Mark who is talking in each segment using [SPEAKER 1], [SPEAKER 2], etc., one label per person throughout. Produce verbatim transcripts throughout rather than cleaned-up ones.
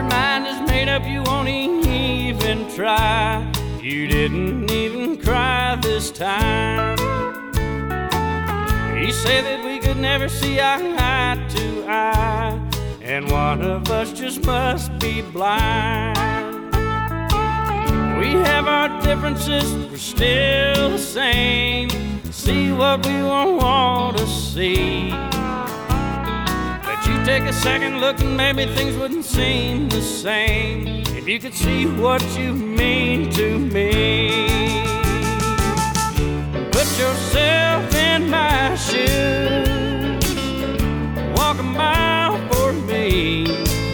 [SPEAKER 1] your mind is made up, you won't even try. You didn't even cry this time. You say that we could never see eye to eye, and one of us just must be blind. We have our differences, we're still the same. See what we want to see. But you take a second look and maybe things wouldn't seem the same if you could see what you mean to me. Put yourself in my shoes, walk a mile for me.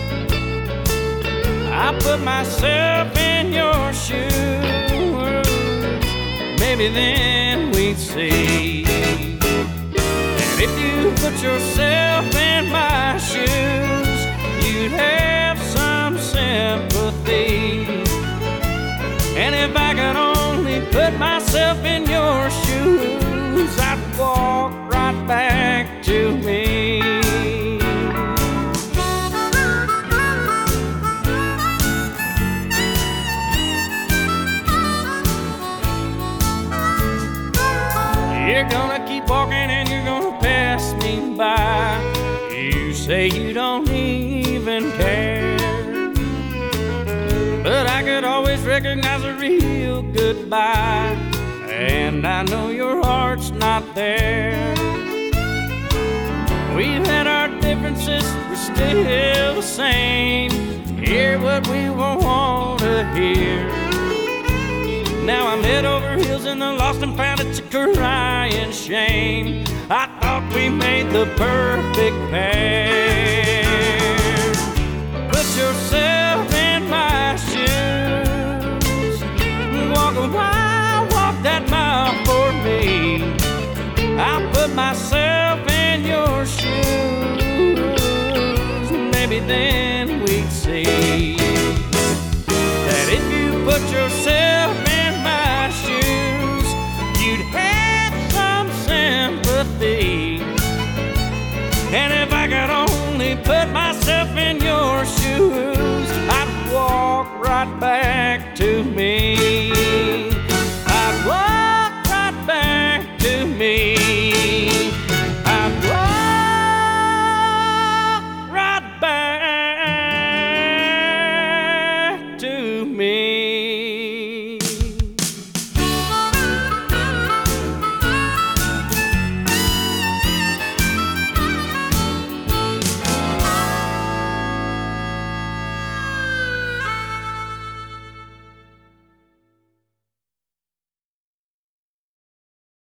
[SPEAKER 1] I put myself in your shoes, maybe then we'd see. And if you put yourself in my shoes, you'd have some sympathy. And if I could only put myself in your shoes, I'd walk right back to me. You're gonna keep walking and you're gonna pass me by. You say you don't even care, but I could always recognize a real goodbye, and I know your heart's not there. We've had our differences, we're still the same. Hear what we want to hear. Now I'm head over heels in the lost and found, it's a crying shame. I thought we made the perfect pair. Put yourself in my shoes, walk a mile, walk that mile for me. I put myself in your shoes, maybe then we'd see that if you put yourself